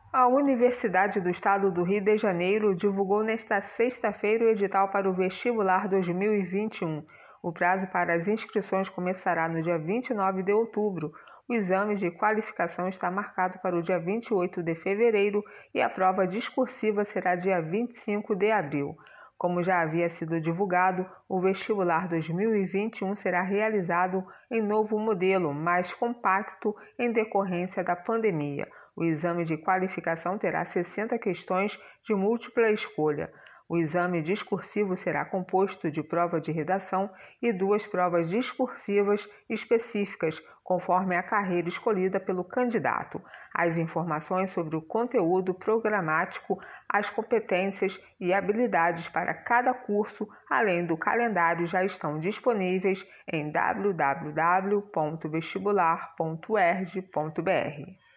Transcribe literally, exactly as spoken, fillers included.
A Universidade do Estado do Rio de Janeiro divulgou nesta sexta-feira o edital para o vestibular dois mil e vinte e um. O prazo para as inscrições começará no dia vinte e nove de outubro. O exame de qualificação está marcado para o dia vinte e oito de fevereiro e a prova discursiva será dia vinte e cinco de abril. Como já havia sido divulgado, o vestibular dois mil e vinte e um será realizado em novo modelo, mais compacto em decorrência da pandemia. O exame de qualificação terá sessenta questões de múltipla escolha. O exame discursivo será composto de prova de redação e duas provas discursivas específicas, conforme a carreira escolhida pelo candidato. As informações sobre o conteúdo programático, as competências e habilidades para cada curso, além do calendário, já estão disponíveis em w w w ponto vestibular ponto u e r j ponto b r.